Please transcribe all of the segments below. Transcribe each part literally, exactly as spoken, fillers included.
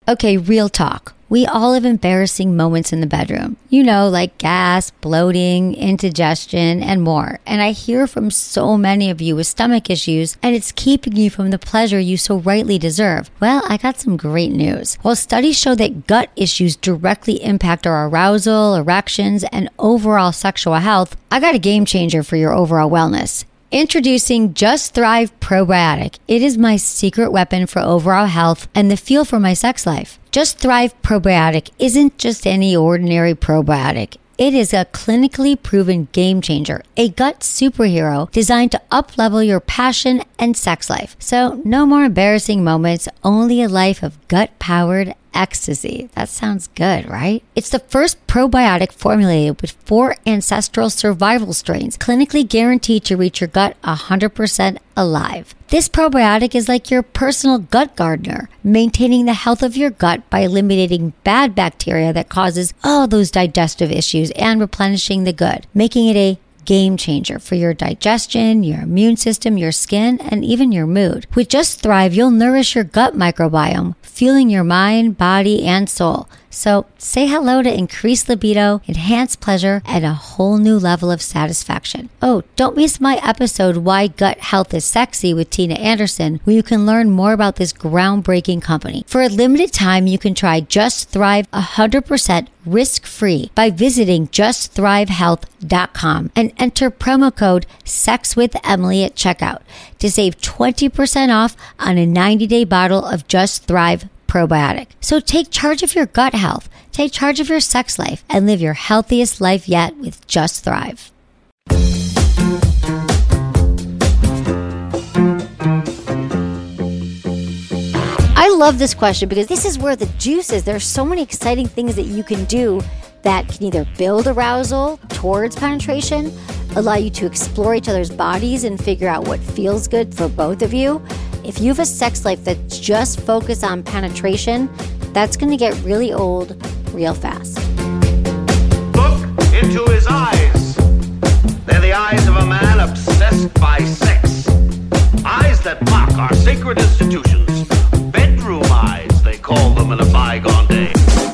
Okay, real talk. We all have embarrassing moments in the bedroom. You know, like gas, bloating, indigestion, and more. And I hear from so many of you with stomach issues, and it's keeping you from the pleasure you so rightly deserve. Well, I got some great news. While studies show that gut issues directly impact our arousal, erections, and overall sexual health, I got a game changer for your overall wellness. Introducing Just Thrive Probiotic. It is my secret weapon for overall health and the fuel for my sex life. Just Thrive Probiotic isn't just any ordinary probiotic. It is a clinically proven game changer, a gut superhero designed to up-level your passion and sex life. So no more embarrassing moments, only a life of gut-powered ecstasy. That sounds good, right? It's the first probiotic formulated with four ancestral survival strains, clinically guaranteed to reach your gut one hundred percent alive. This probiotic is like your personal gut gardener, maintaining the health of your gut by eliminating bad bacteria that causes all those digestive issues and replenishing the good, making it a game changer for your digestion, your immune system, your skin, and even your mood. With Just Thrive, you'll nourish your gut microbiome, fueling your mind, body, and soul. So say hello to increased libido, enhanced pleasure, and a whole new level of satisfaction. Oh, don't miss my episode, Why Gut Health is Sexy with Tina Anderson, where you can learn more about this groundbreaking company. For a limited time, you can try Just Thrive one hundred percent risk-free by visiting just thrive health dot com and enter promo code SEXWITHEMILY at checkout to save twenty percent off on a ninety-day bottle of Just Thrive Probiotic. So take charge of your gut health, take charge of your sex life, and live your healthiest life yet with Just Thrive. I love this question because this is where the juice is. There are so many exciting things that you can do that can either build arousal towards penetration, allow you to explore each other's bodies and figure out what feels good for both of you. If you have a sex life that's just focused on penetration, that's going to get really old real fast. Look into his eyes. They're the eyes of a man obsessed by sex. Eyes that mock our sacred institutions. Bedroom eyes, they call them in a bygone day.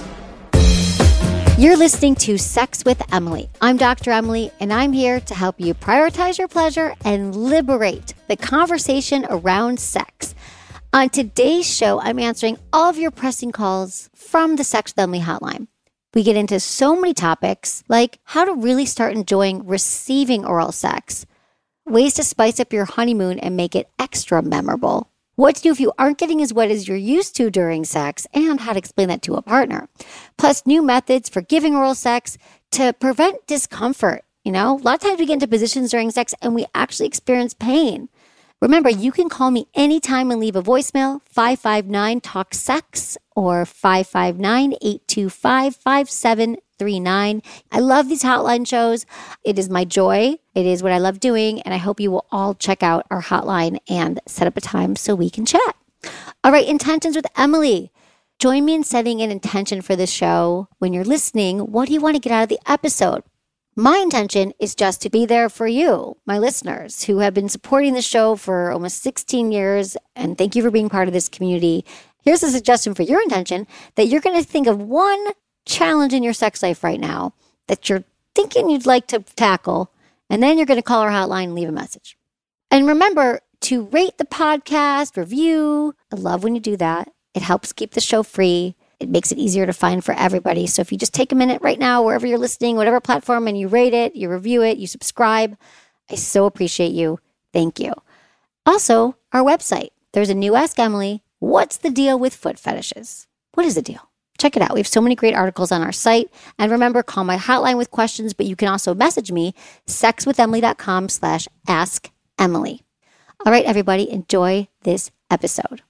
You're listening to Sex with Emily. I'm Doctor Emily, and I'm here to help you prioritize your pleasure and liberate the conversation around sex. On today's show, I'm answering all of your pressing calls from the Sex with Emily hotline. We get into so many topics, like how to really start enjoying receiving oral sex, ways to spice up your honeymoon and make it extra memorable, what to do if you aren't getting as wet as you're used to during sex, and how to explain that to a partner. Plus, new methods for giving oral sex to prevent discomfort. You know, a lot of times we get into positions during sex and we actually experience pain. Remember, you can call me anytime and leave a voicemail, five five nine talk sex or five five nine, eight two five, five seven three nine. I love these hotline shows. It is my joy. It is what I love doing. And I hope you will all check out our hotline and set up a time so we can chat. All right, intentions with Emily. Join me in setting an intention for this show. When you're listening, what do you want to get out of the episode? My intention is just to be there for you, my listeners, who have been supporting the show for almost sixteen years. And thank you for being part of this community. Here's a suggestion for your intention, that you're going to think of one challenge in your sex life right now that you're thinking you'd like to tackle. And then you're going to call our hotline and leave a message. And remember to rate the podcast, review. I love when you do that. It helps keep the show free. It makes it easier to find for everybody. So if you just take a minute right now, wherever you're listening, whatever platform, and you rate it, you review it, you subscribe, I so appreciate you. Thank you. Also, our website. There's a new Ask Emily. What's the deal with foot fetishes? What is the deal? Check it out. We have so many great articles on our site. And remember, call my hotline with questions, but you can also message me, sexwithemily.com slash ask Emily. All right, everybody, enjoy this episode.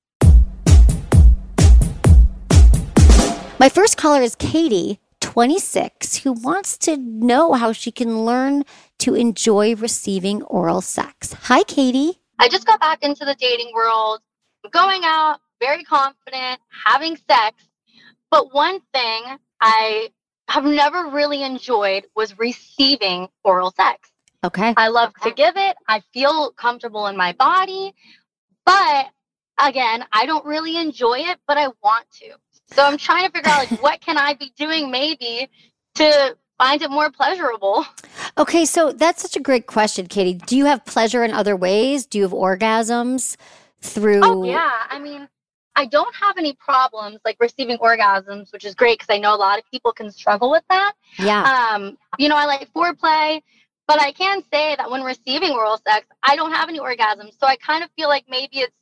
My first caller is Katie, twenty-six, who wants to know how she can learn to enjoy receiving oral sex. Hi, Katie. I just got back into the dating world, going out, very confident, having sex. But one thing I have never really enjoyed was receiving oral sex. Okay. I love okay. to give it. I feel comfortable in my body, but again, I don't really enjoy it, but I want to. So I'm trying to figure out like what can I be doing maybe to find it more pleasurable. Okay, so that's such a great question, Katie. Do you have pleasure in other ways? Do you have orgasms through? Oh yeah, I mean, I don't have any problems like receiving orgasms, which is great because I know a lot of people can struggle with that. Yeah. Um, you know, I like foreplay, but I can say that when receiving oral sex, I don't have any orgasms. So I kind of feel like maybe it's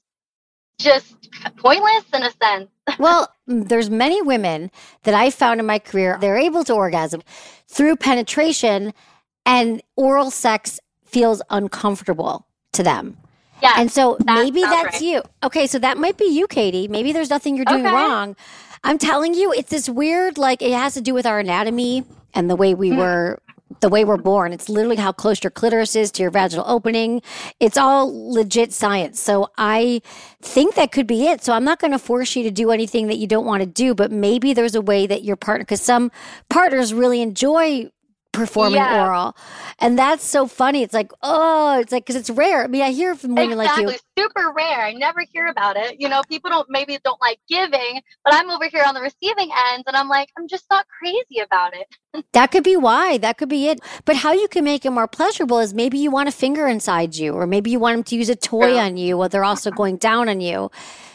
just pointless in a sense. Well, there's many women that I found in my career, they're able to orgasm through penetration and oral sex feels uncomfortable to them. Yeah. And so that maybe that's right. you. Okay, so that might be you, Katie. Maybe there's nothing you're doing Okay. wrong. I'm telling you, it's this weird, like it has to do with our anatomy and the way we mm. were the way we're born. It's literally how close your clitoris is to your vaginal opening. It's all legit science. So I think that could be it. So I'm not going to force you to do anything that you don't want to do, but maybe there's a way that your partner, because some partners really enjoy performing yeah. oral. And that's so funny. It's like, oh, it's like, because it's rare. I mean, I hear from women exactly. like you. Super rare. I never hear about it. You know, people don't, maybe don't like giving, but I'm over here on the receiving end and I'm like, I'm just not crazy about it. That could be why. That could be it. But how you can make it more pleasurable is maybe you want a finger inside you, or maybe you want them to use a toy yeah. on you while they're also going down on you.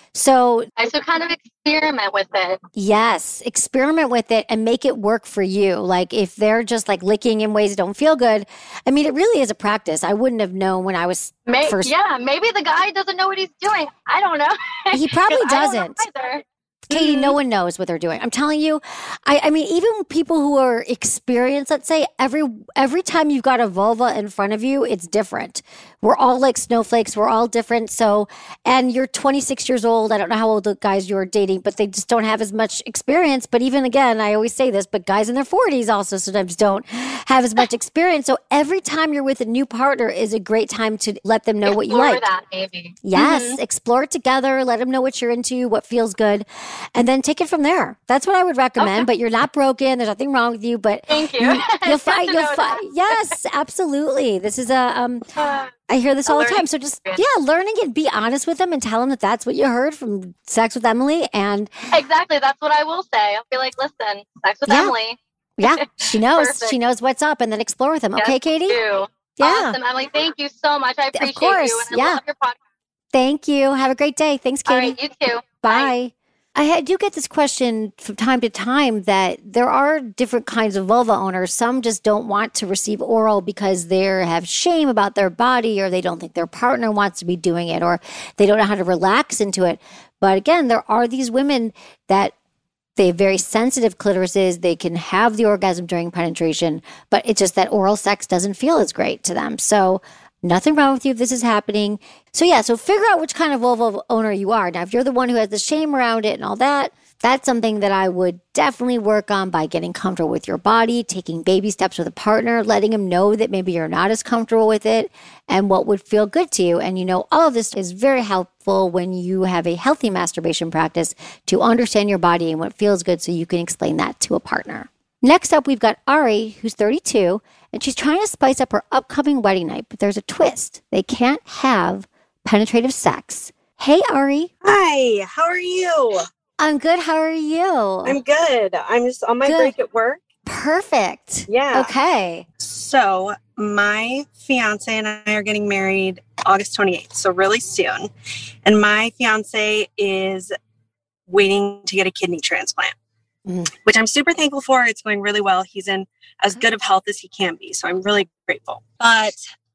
So, I so kind of experiment with it. Yes, experiment with it and make it work for you. Like if they're just like licking in ways that don't feel good, I mean, it really is a practice. I wouldn't have known when I was May- first. Yeah, maybe the guy doesn't know what he's doing. I don't know. He probably doesn't. I don't know either. Katie, Mm-hmm. no one knows what they're doing. I'm telling you, I, I mean, even people who are experienced, let's say, every every time you've got a vulva in front of you, it's different. We're all like snowflakes. We're all different. So, and you're twenty-six years old. I don't know how old the guys you're dating, but they just don't have as much experience. But even again, I always say this, but guys in their forties also sometimes don't have as much experience. So every time you're with a new partner is a great time to let them know explore what you like. That, maybe. Yes, Mm-hmm. explore it together. Let them know what you're into, what feels good, and then take it from there. That's what I would recommend. Okay. But you're not broken. There's nothing wrong with you. But thank you. you you'll find. You'll find. Yes, absolutely. This is a. Um, Uh, I hear this a all the learning time. So just experience. yeah, learning and be honest with them and tell them that that's what you heard from Sex with Emily. And Exactly. That's what I will say. I'll be like, listen, Sex with Yeah. Emily. yeah, she knows. Perfect. She knows what's up. And then explore with them. Yes, Okay, Katie. you. Yeah. Awesome, Emily. Thank you so much. I appreciate course, you. And I yeah. love your podcast. Thank you. Have a great day. Thanks, All Katie. right, you too. Bye. I do get this question from time to time that there are different kinds of vulva owners. Some just don't want to receive oral because they have shame about their body, or they don't think their partner wants to be doing it, or they don't know how to relax into it. But again, there are these women that they have very sensitive clitorises. They can have the orgasm during penetration, but it's just that oral sex doesn't feel as great to them. So nothing wrong with you if this is happening. So yeah, so figure out which kind of vulva owner you are. Now, if you're the one who has the shame around it and all that, that's something that I would definitely work on by getting comfortable with your body, taking baby steps with a partner, letting them know that maybe you're not as comfortable with it and what would feel good to you. And you know, all of this is very helpful when you have a healthy masturbation practice to understand your body and what feels good so you can explain that to a partner. Next up, we've got Ari, who's thirty-two, and she's trying to spice up her upcoming wedding night, but there's a twist. They can't have penetrative sex. Hey, Ari. Hi, how are you? I'm good. How are you? I'm good. I'm just on my Good. break at work. Perfect. Yeah. Okay. So my fiance and I are getting married August twenty-eighth, so really soon. And my fiance is waiting to get a kidney transplant, Mm. which I'm super thankful for. It's going really well. He's in as good of health as he can be, so I'm really grateful. But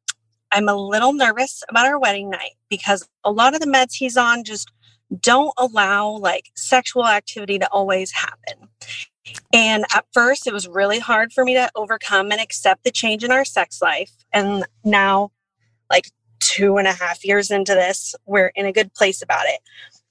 I'm a little nervous about our wedding night because a lot of the meds he's on just don't allow like sexual activity to always happen. And at first it was really hard for me to overcome and accept the change in our sex life. And now, like two and a half years into this, we're in a good place about it.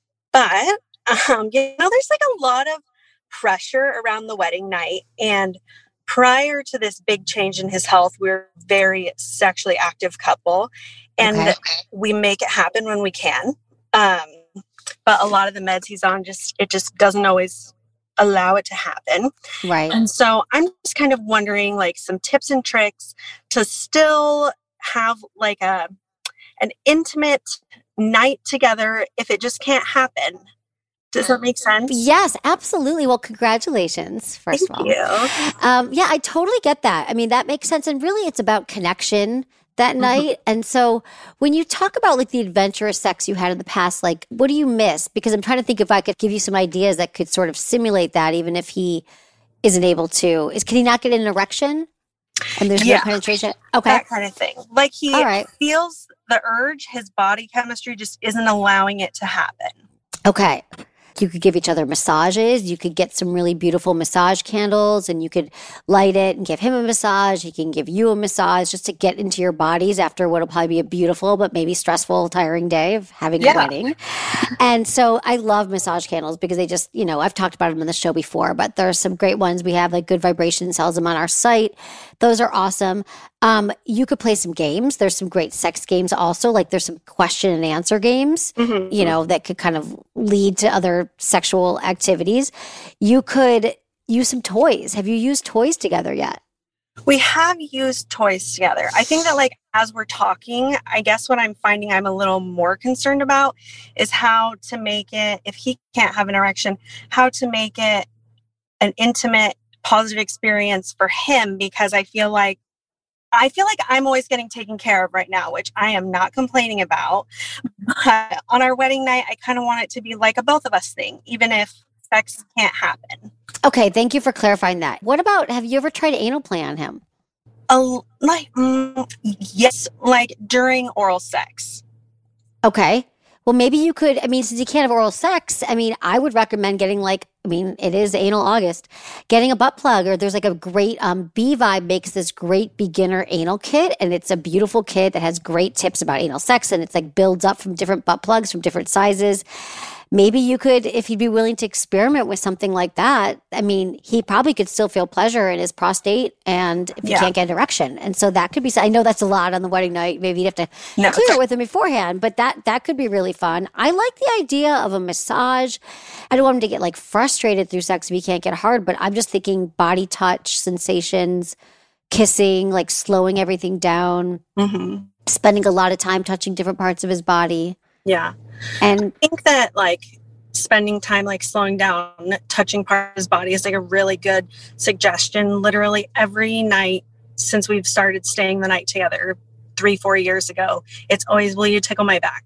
But, um, you know, there's like a lot of pressure around the wedding night. And prior to this big change in his health, we we're a very sexually active couple. And Okay. we make it happen when we can. Um, but a lot of the meds he's on, just it just doesn't always allow it to happen. Right. And so I'm just kind of wondering like some tips and tricks to still have like a an intimate night together if it just can't happen. Does that make sense? Yes, absolutely. Well, congratulations, first Thank of all. you. Um, yeah, I totally get that. I mean, that makes sense. And really, it's about connection that Mm-hmm. night. And so when you talk about like the adventurous sex you had in the past, like what do you miss? Because I'm trying to think if I could give you some ideas that could sort of simulate that, even if he isn't able to. Is Can he not get an erection? And there's Yeah. no penetration? Okay. That kind of thing. Like he All right. feels the urge, his body chemistry just isn't allowing it to happen. Okay. You could give each other massages. You could get some really beautiful massage candles and you could light it and give him a massage. He can give you a massage just to get into your bodies after what'll probably be a beautiful but maybe stressful, tiring day of having Yeah. a wedding. And so I love massage candles because they just, you know, I've talked about them on the show before, but there are some great ones. We have like Good Vibration sells them on our site. Those are awesome. Um, you could play some games. There's some great sex games also. Like there's some question and answer games, Mm-hmm. you know, that could kind of lead to other sexual activities. You could use some toys. Have you used toys together yet? We have used toys together. I think that like as we're talking, I guess what I'm finding I'm a little more concerned about is how to make it, if he can't have an erection, how to make it an intimate, positive experience for him, because I feel like I feel like I'm always getting taken care of right now, which I am not complaining about. But on our wedding night, I kind of want it to be like a both of us thing, even if sex can't happen. Okay, thank you for clarifying that. What about, have you ever tried anal play on him? Uh, like, mm, yes, like during oral sex. Okay. Well, maybe you could, I mean, since you can't have oral sex, I mean, I would recommend getting like, I mean, it is anal August, getting a butt plug, or there's like a great, um, B-Vibe makes this great beginner anal kit, and it's a beautiful kit that has great tips about anal sex, and it's like builds up from different butt plugs from different sizes. Maybe you could, if he'd be willing to experiment with something like that, I mean, he probably could still feel pleasure in his prostate and if he Yeah. can't get an erection. And so that could be, I know that's a lot on the wedding night. Maybe you'd have to No, clear okay. it with him beforehand, but that, that could be really fun. I like the idea of a massage. I don't want him to get like frustrated through sex if he can't get hard, but I'm just thinking body touch, sensations, kissing, like slowing everything down, Mm-hmm. spending a lot of time touching different parts of his body. Yeah. And I think that like spending time like slowing down, touching part of his body is like a really good suggestion. Literally every night since we've started staying the night together three, four years ago, it's always, will you tickle my back?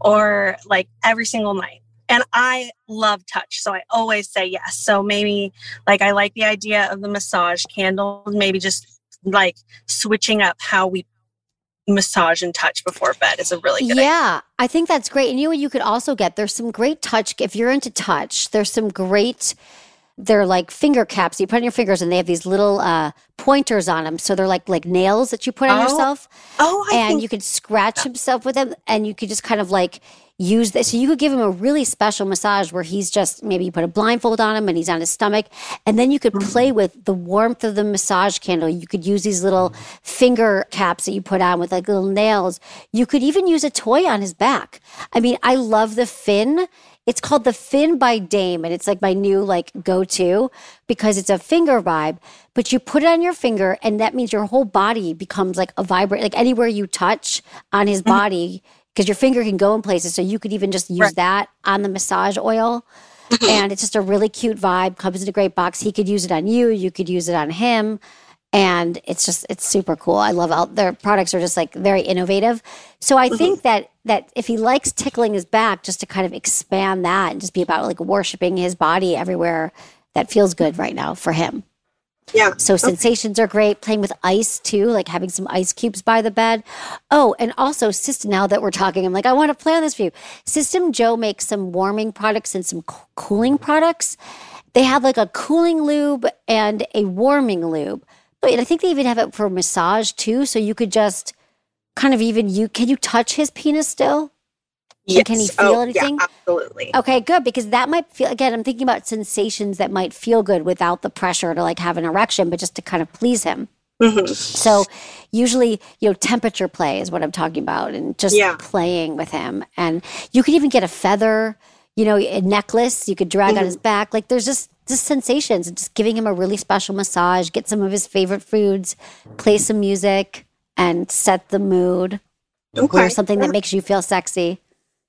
Or like every single night. And I love touch, so I always say yes. So maybe like I like the idea of the massage candle, maybe just like switching up how we massage and touch before bed is a really good idea. yeah, I think that's great. And you know what you could also get? There's some great touch. If you're into touch, there's some great, they're like finger caps. You put on your fingers and they have these little uh, pointers on them. So they're like like nails that you put on Oh, yourself. Oh, I And think you could scratch himself with them and you could just kind of like use this. So you could give him a really special massage where he's just, maybe you put a blindfold on him and he's on his stomach. And then you could play with the warmth of the massage candle. You could use these little finger caps that you put on with like little nails. You could even use a toy on his back. I mean, I love the Fin. It's called the Fin by Dame, and it's like my new like go-to because it's a finger vibe, but you put it on your finger and that means your whole body becomes like a vibrate, like anywhere you touch on his body, because your finger can go in places. So you could even just use Right. that on the massage oil. And it's just a really cute vibe, comes in a great box. He could use it on you. You could use it on him. And it's just, it's super cool. I love all their products are just like very innovative. So I think that, that if he likes tickling his back, just to kind of expand that and just be about like worshiping his body everywhere, that feels good right now for him. yeah. So sensations are great. Playing with ice too, like having some ice cubes by the bed. Oh, and also System, now that we're talking, I'm like, I want to play on this for you. System Joe makes some warming products and some co- cooling products. They have like a cooling lube and a warming lube. And I think they even have it for massage too. So you could just kind of even, you can you touch his penis still? Yes. Can he feel oh, anything? Yeah, absolutely. Okay, good. Because that might feel, again, I'm thinking about sensations that might feel good without the pressure to like have an erection, but just to kind of please him. Mhm. So usually, you know, temperature play is what I'm talking about, and just Yeah. playing with him. And you could even get a feather, you know, a necklace you could drag on his back. Like there's just, just sensations, and just giving him a really special massage, get some of his favorite foods, play some music, and set the mood. Okay. Wear something that makes you feel sexy.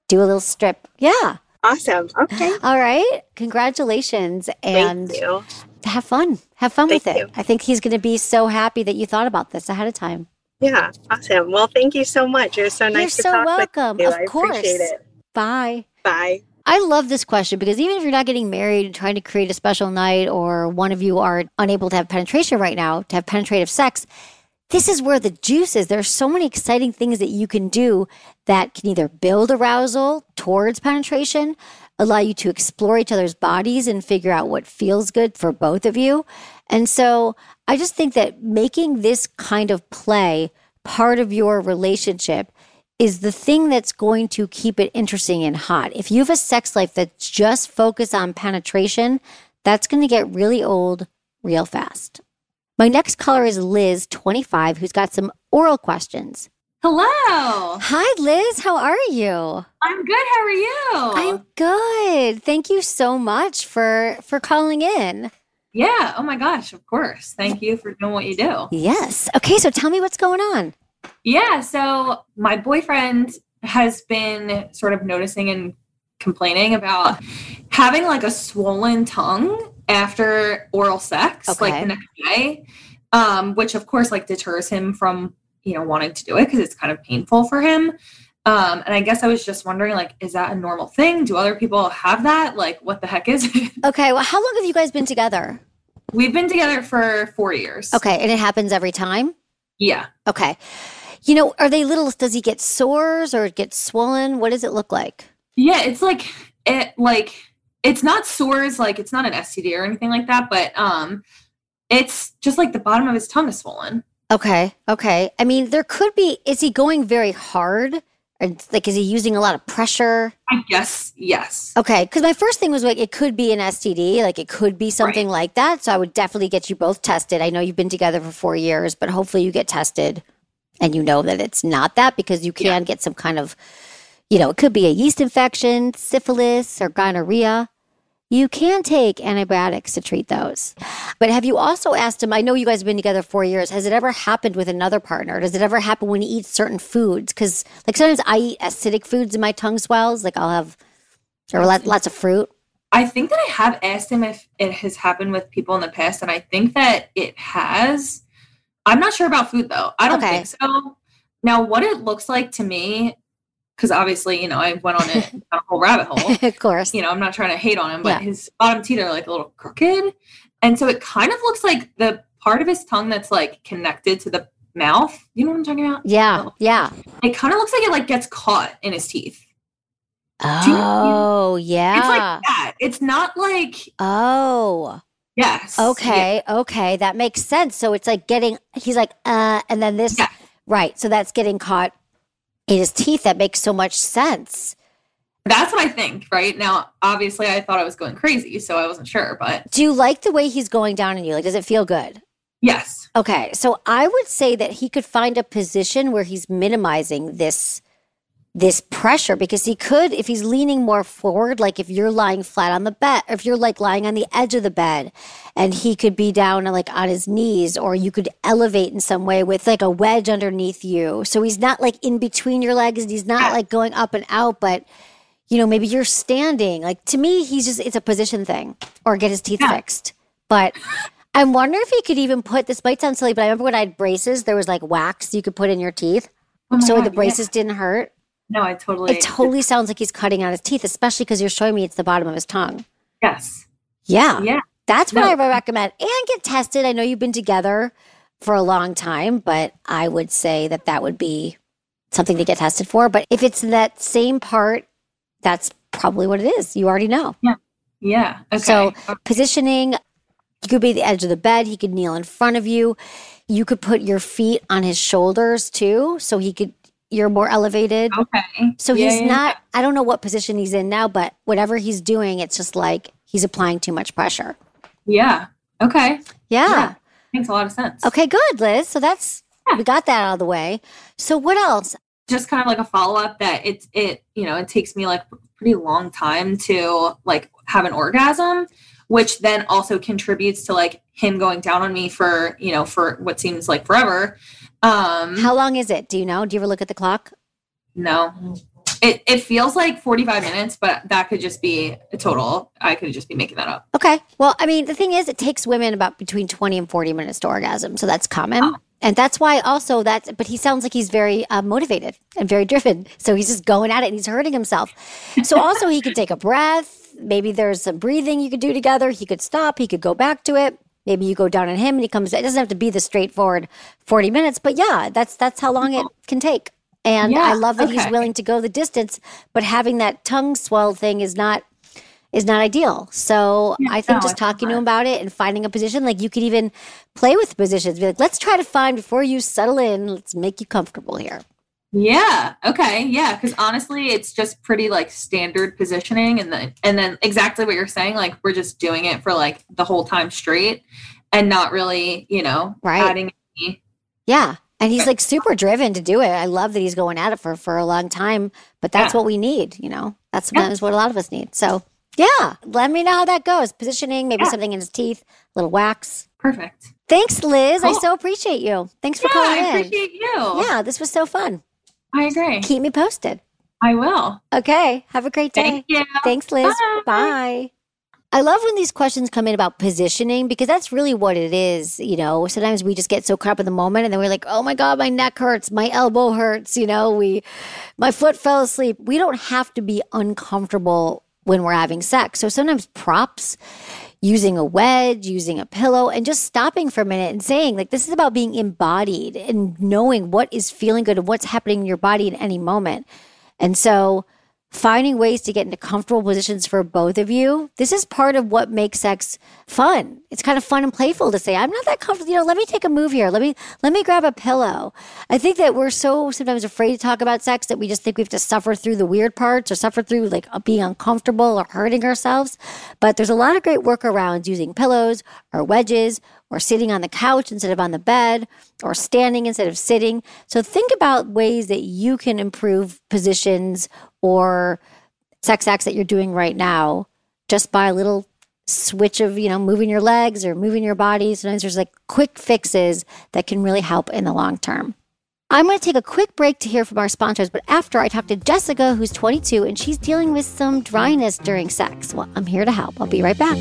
do a little strip. Yeah. Awesome. Okay. All right. Congratulations. And Thank you. have fun. Have fun Thank with it. you. I think he's going to be so happy that you thought about this ahead of time. Yeah. Awesome. Well, thank you so much. It was so nice You're to so talk welcome. with you. Of I course. appreciate it. Bye. Bye. I love this question because even if you're not getting married and trying to create a special night, or one of you are unable to have penetration right now, to have penetrative sex, this is where the juice is. There's so many exciting things that you can do that can either build arousal towards penetration, allow you to explore each other's bodies and figure out what feels good for both of you. And so I just think that making this kind of play part of your relationship is the thing that's going to keep it interesting and hot. If you have a sex life that's just focused on penetration, that's going to get really old real fast. My next caller is Liz, twenty-five, who's got some oral questions. Hello. Hi, Liz. How are you? I'm good. How are you? I'm good. Thank you so much for for calling in. Yeah. Oh my gosh. Of course. Thank you for doing what you do. Yes. Okay. So tell me what's going on. Yeah. So my boyfriend has been sort of noticing and complaining about having like a swollen tongue after oral sex, Okay. like the next day, um, which of course like deters him from, you know, wanting to do it because it's kind of painful for him. Um, and I guess I was just wondering, like, is that a normal thing? Do other people have that? Like, what the heck is it? Okay. Well, how long have you guys been together? We've been together for four years. Okay. And it happens every time? Yeah. Okay. You know, are they little, does he get sores or get swollen? What does it look like? Yeah, it's like it like it's not sores, like it's not an S T D or anything like that, but um it's just like the bottom of his tongue is swollen. Okay. Okay. I mean, there could be, is he going very hard? Or like, is he using a lot of pressure? I guess yes. Okay. Because my first thing was like, it could be an S T D. Like, it could be something Right. like that. So I would definitely get you both tested. I know you've been together for four years, but hopefully you get tested and you know that it's not that, because you can Yeah. get some kind of, you know, it could be a yeast infection, syphilis, or gonorrhea. You can take antibiotics to treat those. But have you also asked him, I know you guys have been together four years, has it ever happened with another partner? Does it ever happen when you eat certain foods? Because like sometimes I eat acidic foods and my tongue swells. Like I'll have, or lot, lots of fruit. I think that I have asked him if it has happened with people in the past, and I think that it has. I'm not sure about food though. I don't Okay. think so. Now, what it looks like to me, because obviously, you know, I went on a, a whole rabbit hole. Of course. You know, I'm not trying to hate on him, but Yeah. his bottom teeth are like a little crooked. And so it kind of looks like the part of his tongue that's like connected to the mouth. You know what I'm talking about? Yeah. Yeah. It kind of looks like it like gets caught in his teeth. you- Oh, yeah. It's like that. It's not like, oh, yes. okay. Okay. That makes sense. So it's like getting, he's like, uh, and then this, Yeah. right. So that's getting caught in his teeth. That makes so much sense. That's what I think, right? Now, obviously, I thought I was going crazy, so I wasn't sure, but Do you like the way he's going down on you? Like, does it feel good? yes. Okay. So I would say that he could find a position where he's minimizing this, this pressure, because he could, if he's leaning more forward, like if you're lying flat on the bed, or if you're like lying on the edge of the bed, and he could be down like on his knees, or you could elevate in some way with like a wedge underneath you. So he's not like in between your legs and he's not like going up and out, but you know, maybe you're standing. Like to me, he's just, it's a position thing, or get his teeth Yeah. fixed. But I'm wondering if he could even put, this might sound silly, but I remember when I had braces, there was like wax you could put in your teeth. Oh my so God, the braces didn't hurt. Yeah. No, I totally. It totally sounds like he's cutting out his teeth, especially because you're showing me it's the bottom of his tongue. Yes. Yeah. Yeah. That's what No. I would recommend. And get tested. I know you've been together for a long time, but I would say that that would be something to get tested for. But if it's that same part, that's probably what it is. You already know. Yeah. Okay. So positioning, he could be at the edge of the bed. He could kneel in front of you. You could put your feet on his shoulders too. So he could, you're more elevated. okay. So Yeah, he's yeah, not, I don't know what position he's in now, but whatever he's doing, it's just like he's applying too much pressure. Yeah. Okay. Yeah. Yeah. Makes a lot of sense. Okay, good, Liz. So that's, Yeah. we got that out of the way. So what else? Just kind of like a follow up that it's it you know it takes me like a pretty long time to like have an orgasm, which then also contributes to like him going down on me for you know for what seems like forever. Um, How long is it? Do you know? Do you ever look at the clock? no, It it feels like forty-five minutes, but that could just be a total. I could just be making that up. Okay. Well, I mean, the thing is, it takes women about between twenty and forty minutes to orgasm. So that's common. Oh. And that's why also that's, but he sounds like he's very uh, motivated and very driven. So he's just going at it and he's hurting himself. So also he could take a breath. Maybe there's some breathing you could do together. He could stop. He could go back to it. Maybe you go down on him and he comes. It doesn't have to be the straightforward forty minutes, but yeah, that's, that's how long it can take. And yeah, I love that okay. he's willing to go the distance, but having that tongue swell thing is not is not ideal. So yeah, I think no, just talking to him about it and finding a position, like you could even play with positions. Be like, let's try to find before you settle in. Let's make you comfortable here. Yeah. Okay. Yeah. Because honestly, it's just pretty like standard positioning, and then and then exactly what you're saying. Like we're just doing it for like the whole time straight, and not really, you know, right. adding any. Yeah. And he's like super driven to do it. I love that he's going at it for, for a long time, but that's yeah. what we need, you know, that's yeah. what a lot of us need. So yeah, let me know how that goes. Positioning, maybe yeah. something in his teeth, a little wax. Perfect. Thanks, Liz. Cool. I so appreciate you. Thanks for yeah, calling I in. I appreciate you. Yeah, this was so fun. I agree. Keep me posted. I will. Okay. Have a great day. Thank you. Thanks, Liz. Bye. Bye. I love when these questions come in about positioning, because that's really what it is. You know, sometimes we just get so caught up in the moment and then we're like, oh my God, my neck hurts. My elbow hurts. You know, we, my foot fell asleep. We don't have to be uncomfortable when we're having sex. So sometimes props, using a wedge, using a pillow, and just stopping for a minute and saying, like, this is about being embodied and knowing what is feeling good and what's happening in your body in any moment. And so finding ways to get into comfortable positions for both of you. This is part of what makes sex fun. It's kind of fun and playful to say, I'm not that comfortable. You know, let me take a move here. Let me, let me grab a pillow. I think that we're so sometimes afraid to talk about sex that we just think we have to suffer through the weird parts or suffer through like being uncomfortable or hurting ourselves. But there's a lot of great workarounds using pillows or wedges or sitting on the couch instead of on the bed or standing instead of sitting. So think about ways that you can improve positions or sex acts that you're doing right now just by a little switch of, you know, moving your legs or moving your body. Sometimes there's like quick fixes that can really help in the long term. I'm going to take a quick break to hear from our sponsors, but after I talk to Jessica, who's twenty-two, and she's dealing with some dryness during sex. Well, I'm here to help. I'll be right back.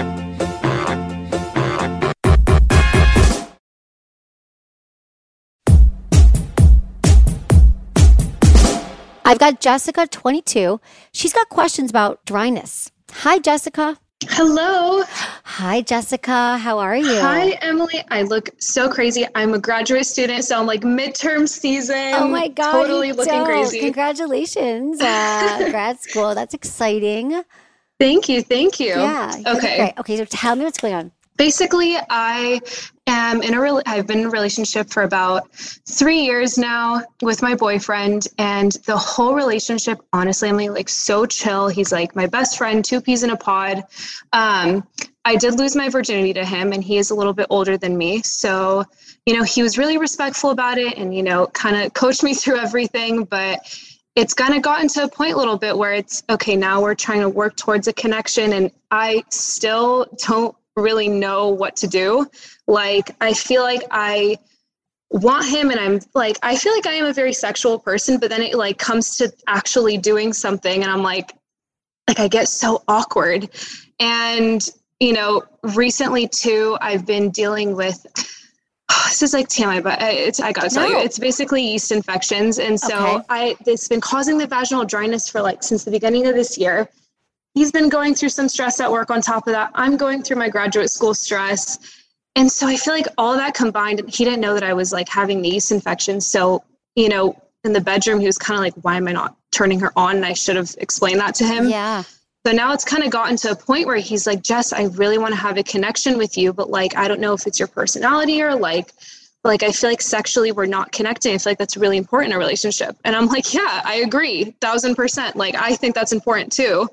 I've got Jessica, twenty-two. She's got questions about dryness. Hi, Jessica. Hello. Hi, Jessica. How are you? Hi, Emily. I look so crazy. I'm a graduate student, so I'm like midterm season. Oh my God. Totally looking don't. crazy. Congratulations. Uh, grad school. That's exciting. Thank you. Thank you. Yeah. Okay. Great. Okay. So tell me what's going on. Basically, I am in a real, I've been in a relationship for about three years now with my boyfriend, and the whole relationship, honestly, I'm like so chill. He's like my best friend, two peas in a pod. Um, I did lose my virginity to him, and he is a little bit older than me. So, you know, he was really respectful about it and, you know, kind of coached me through everything, but it's kind of gotten to a point a little bit where it's, okay, now we're trying to work towards a connection, and I still don't really know what to do. Like, I feel like I want him, and I'm like, I feel like I am a very sexual person, but then it like comes to actually doing something, and I'm like, like I get so awkward. And, you know, recently too, I've been dealing with, oh, this is like T M I, but it's, I gotta tell no. you, it's basically yeast infections. And so okay. I, it's been causing the vaginal dryness for like, since the beginning of this year. He's been going through some stress at work on top of that. I'm going through my graduate school stress. And so I feel like all that combined, he didn't know that I was like having the yeast infection. So, you know, in the bedroom, he was kind of like, why am I not turning her on? And I should have explained that to him. Yeah. So now it's kind of gotten to a point where he's like, Jess, I really want to have a connection with you, but like, I don't know if it's your personality or like, like, I feel like sexually we're not connecting. I feel like that's really important in a relationship. And I'm like, yeah, I agree. Thousand percent. Like, I think that's important too.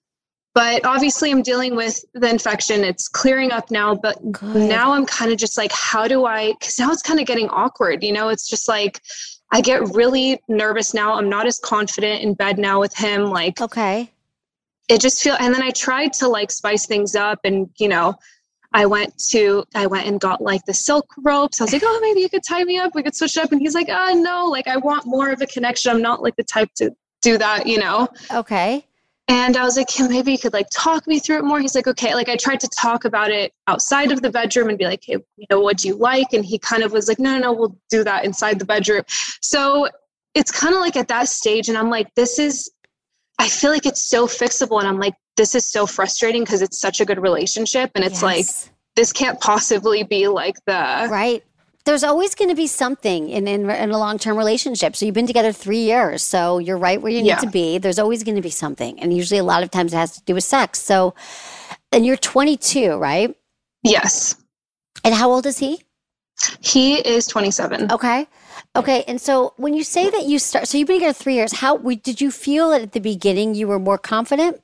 But obviously I'm dealing with the infection. It's clearing up now, but Good. Now I'm kind of just like, how do I, because now it's kind of getting awkward. You know, it's just like, I get really nervous now. I'm not as confident in bed now with him. Like, okay. It just feel, and then I tried to like spice things up, and, you know, I went to, I went and got like the silk ropes. I was like, oh, maybe you could tie me up. We could switch it up. And he's like, oh no, like I want more of a connection. I'm not like the type to do that, you know? Okay. And I was like, yeah, maybe you could like talk me through it more. He's like, okay. Like I tried to talk about it outside of the bedroom and be like, hey, you know, what do you like? And he kind of was like, no, no, no, we'll do that inside the bedroom. So it's kind of like at that stage. And I'm like, this is, I feel like it's so fixable. And I'm like, this is so frustrating because it's such a good relationship. And it's Yes. like, this can't possibly be like the, Right. There's always going to be something in, in, in a long-term relationship. So you've been together three years. So you're right where you need Yeah. to be. There's always going to be something. And usually a lot of times it has to do with sex. So, and you're twenty-two, right? yes, And how old is he? he is twenty-seven. Okay. Okay. And so when you say that you start, so you've been together three years, how we, did you feel that at the beginning you were more confident?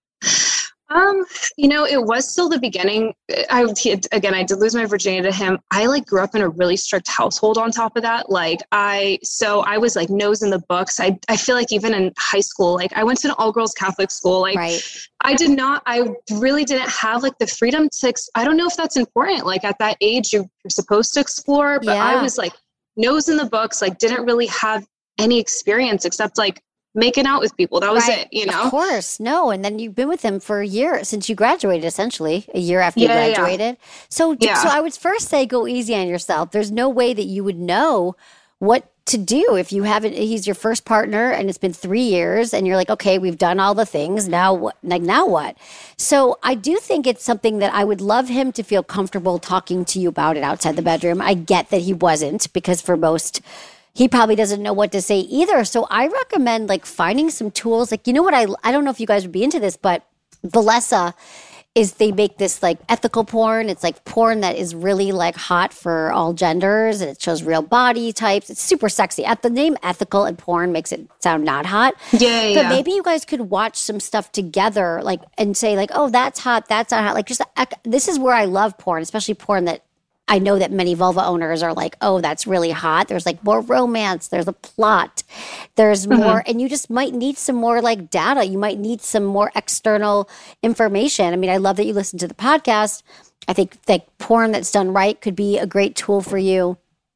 Um, you know, it was still the beginning. I, he, again, I did lose my virginity to him. I like grew up in a really strict household on top of that. Like I, so I was like nose in the books. I, I feel like even in high school, like I went to an all girls Catholic school. Like Right. I did not, I really didn't have like the freedom to, ex- I don't know if that's important. Like at that age, you, you're supposed to explore, but Yeah. I was like nose in the books, like didn't really have any experience except like making out with people. That was Right. it, you know? Of course. No. And then you've been with him for a year since you graduated, essentially, a year after you Yeah, yeah. graduated. So, Yeah. so I would first say go easy on yourself. There's no way that you would know what to do if you haven't, he's your first partner and it's been three years and you're like, okay, we've done all the things. Now what? Like, now what? So I do think it's something that I would love him to feel comfortable talking to you about it outside the bedroom. I get that he wasn't, because for most, he probably doesn't know what to say either. So I recommend like finding some tools. Like, you know what? I, I don't know if you guys would be into this, but Valessa is they make this like ethical porn. It's like porn that is really like hot for all genders and it shows real body types. It's super sexy. At the name ethical and porn makes it sound not hot. Yeah, yeah, But yeah. maybe you guys could watch some stuff together, like, and say like, oh, that's hot. That's not hot. Like just, this is where I love porn, especially porn that I know that many vulva owners are like, oh, that's really hot. There's like more romance. There's a plot. There's more. And you just might need some more like data. You might need some more external information. I mean, I love that you listen to the podcast. I think like porn that's done right could be a great tool for you.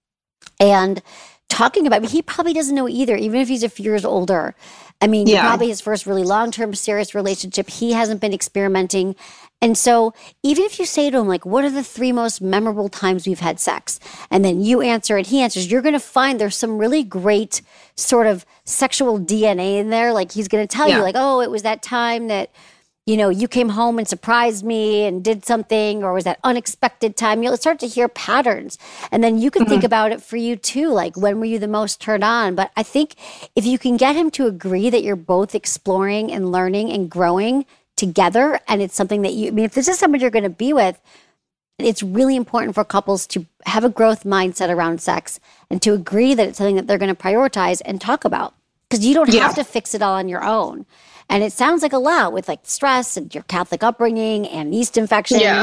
And talking about, I mean, he probably doesn't know either, even if he's a few years older. I mean, Yeah. probably his first really long-term serious relationship. He hasn't been experimenting. And so even if you say to him, like, what are the three most memorable times we've had sex? And then you answer and he answers, you're going to find there's some really great sort of sexual D N A in there. Like he's going to tell Yeah. you like, oh, it was that time that, you know, you came home and surprised me and did something, or was that unexpected time? You'll start to hear patterns. And then you can think about it for you too. Like, when were you the most turned on? But I think if you can get him to agree that you're both exploring and learning and growing together, and it's something that you, I mean, if this is someone you're going to be with, it's really important for couples to have a growth mindset around sex and to agree that it's something that they're going to prioritize and talk about. Because you don't Yeah. have to fix it all on your own. And it sounds like a lot with like stress and your Catholic upbringing and yeast infections. Yeah.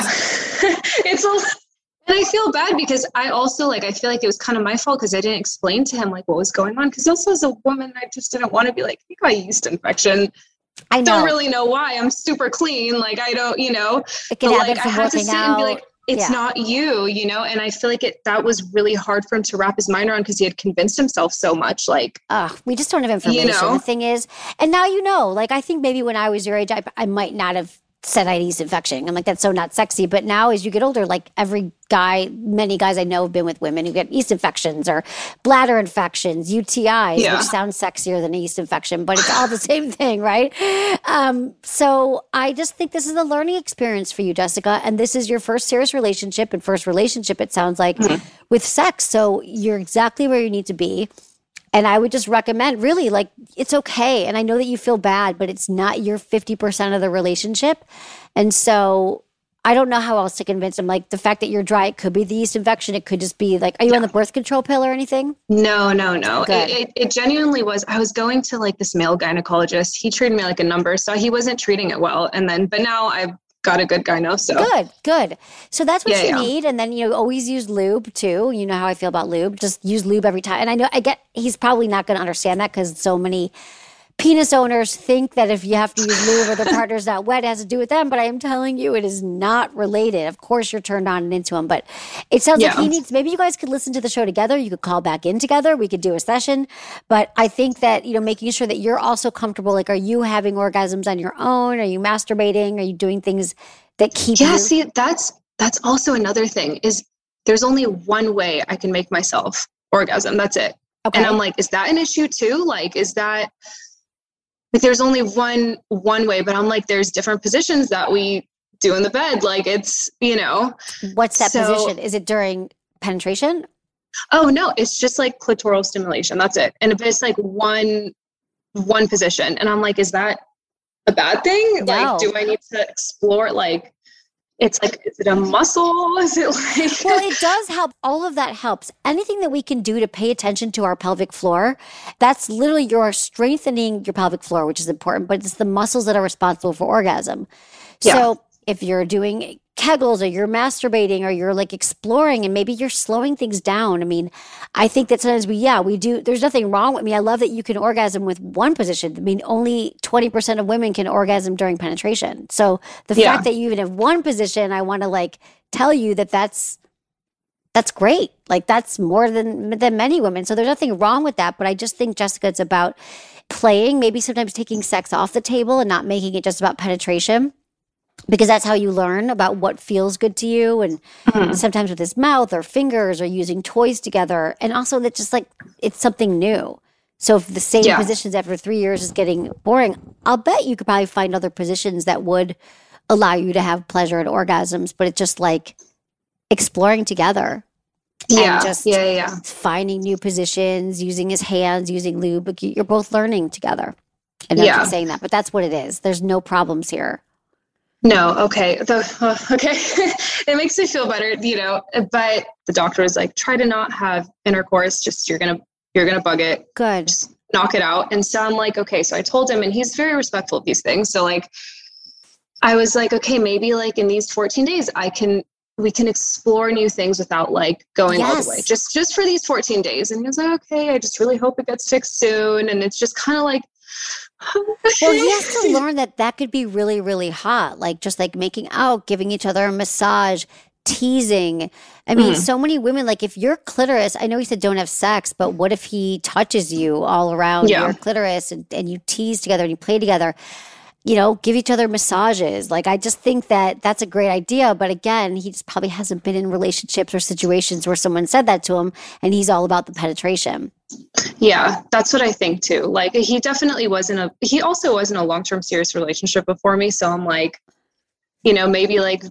It's a, and I feel bad because I also like, I feel like it was kind of my fault because I didn't explain to him like what was going on. Because also as a woman, I just didn't want to be like, you got a yeast infection. I know. Don't really know why. I'm super clean. Like I don't, you know, It can but happen like I from had to working sit and be out. like, it's Yeah. not you, you know? And I feel like it, that was really hard for him to wrap his mind around because he had convinced himself so much. Like, Ugh, we just don't have information. You know? The thing is, and now you know, like, I think maybe when I was your age, I, I might not have said I had yeast infection. I'm like, that's so not sexy. But now as you get older, like every guy, many guys I know have been with women who get yeast infections or bladder infections, U T Is, Yeah. which sounds sexier than a yeast infection, but it's all the same thing, right? Um, so I just think this is a learning experience for you, Jessica. And this is your first serious relationship and first relationship, it sounds like, with sex. So you're exactly where you need to be. And I would just recommend, really, like, it's okay. And I know that you feel bad, but it's not your fifty percent of the relationship. And so I don't know how else to convince him. Like, the fact that you're dry, it could be the yeast infection. It could just be like, are you on the birth control pill or anything? no, no, no. Good. It, it, it genuinely was. I was going to like this male gynecologist. He treated me like a number. So he wasn't treating it well. And then, but now I've got a good gyno. So Good, good. So that's what Yeah, you yeah. need. And then, you know, always use lube too. You know how I feel about lube. Just use lube every time. And I know, I get, he's probably not going to understand that because so many penis owners think that if you have to use lube or their partner's not wet, it has to do with them. But I am telling you, it is not related. Of course, you're turned on and into him. But it sounds yeah. like he needs, maybe you guys could listen to the show together. You could call back in together. We could do a session. But I think that, you know, making sure that you're also comfortable. Like, are you having orgasms on your own? Are you masturbating? Are you doing things that keep yeah, you? see, that's, that's also another thing is there's only one way I can make myself orgasm. That's it. Okay. And I'm like, is that an issue too? Like, is that, like, there's only one, one way, but I'm like, there's different positions that we do in the bed. Like it's, you know. What's that so, position? Is it during penetration? Oh no, it's just like clitoral stimulation. That's it. And it's like one, one position. And I'm like, is that a bad thing? No. Like, do I need to explore, like, it's like, is it a muscle? Is it like... Well, it does help. All of that helps. Anything that we can do to pay attention to our pelvic floor, that's literally you're strengthening your pelvic floor, which is important, but it's the muscles that are responsible for orgasm. Yeah. So if you're doing Kegels or you're masturbating or you're like exploring and maybe you're slowing things down. I mean, I think that sometimes we, yeah, we do. There's nothing wrong with me. I love that you can orgasm with one position. I mean, only twenty percent of women can orgasm during penetration. So the yeah. fact that you even have one position, I want to like tell you that that's, that's great. Like that's more than, than many women. So there's nothing wrong with that. But I just think, Jessica, it's about playing, maybe sometimes taking sex off the table and not making it just about penetration. Because that's how you learn about what feels good to you. And mm-hmm. sometimes with his mouth or fingers or using toys together. And also that just like, it's something new. So if the same yeah. positions after three years is getting boring, I'll bet you could probably find other positions that would allow you to have pleasure and orgasms. But it's just like exploring together. Yeah. And just yeah, yeah. finding new positions, using his hands, using lube. But you're both learning together. And I'm yeah. saying that, but that's what it is. There's no problems here. No, okay. The, uh, okay. It makes me feel better, you know, but the doctor was like, try to not have intercourse. Just, you're going to, you're going to bug it. Good. Just knock it out. And so I'm like, okay. So I told him, and he's very respectful of these things. So like, I was like, okay, maybe like in these fourteen days, I can, we can explore new things without like going yes. all the way, just, just for these fourteen days. And he was like, okay, I just really hope it gets fixed soon. And it's just kind of like, well, he has to learn that that could be really, really hot. Like just like making out, giving each other a massage, teasing. I mean, mm. so many women, like if your clitoris, I know he said don't have sex, but what if he touches you all around yeah. your clitoris and, and you tease together and you play together? You know, give each other massages. Like, I just think that that's a great idea. But again, he just probably hasn't been in relationships or situations where someone said that to him and he's all about the penetration. Yeah, that's what I think too. Like, he definitely wasn't a, he also wasn't a long-term serious relationship before me. So I'm like, you know, maybe like,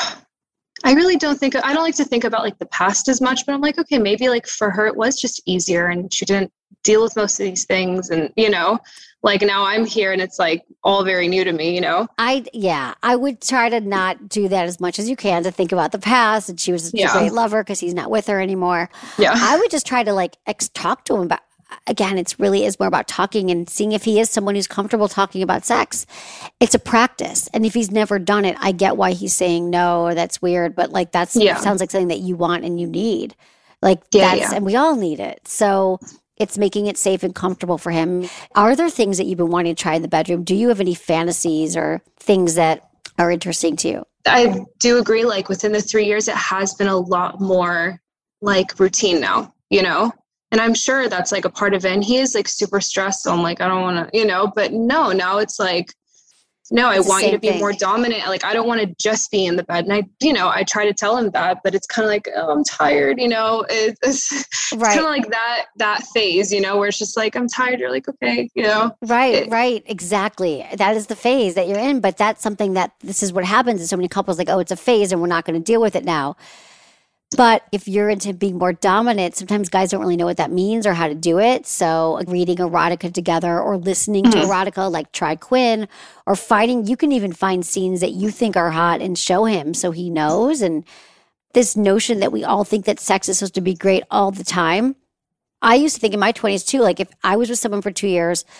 I really don't think, I don't like to think about like the past as much, but I'm like, okay, maybe like for her, it was just easier and she didn't deal with most of these things. And, you know, like now I'm here and it's like all very new to me, you know? I, yeah, I would try to not do that as much as you can, to think about the past. And she was yeah. a great lover because he's not with her anymore. Yeah. I would just try to like ex- talk to him about, again, it's really is more about talking and seeing if he is someone who's comfortable talking about sex. It's a practice. And if he's never done it, I get why he's saying no, or that's weird. But like, that's yeah. sounds like something that you want and you need. Like yeah, that's, yeah. and we all need it. So it's making it safe and comfortable for him. Are there things that you've been wanting to try in the bedroom? Do you have any fantasies or things that are interesting to you? I do agree. Like within the three years, it has been a lot more like routine now, you know? And I'm sure that's like a part of it. And he is like super stressed. So I'm like, I don't want to, you know, but no, now it's like, no, I want you to be thing. more dominant. Like, I don't want to just be in the bed. And I, you know, I try to tell him that, but it's kind of like, oh, I'm tired, you know, it's, it's right. kind of like that, that phase, you know, where it's just like, I'm tired. You're like, okay, you know. Right, it, right. Exactly. That is the phase that you're in. But that's something that this is what happens in so many couples, like, oh, it's a phase and we're not going to deal with it now. But if you're into being more dominant, sometimes guys don't really know what that means or how to do it. So reading erotica together or listening mm-hmm. to erotica, like try Quinn, or finding, you can even find scenes that you think are hot and show him so he knows. And this notion that we all think that sex is supposed to be great all the time. I used to think in my twenties too, like if I was with someone for two years,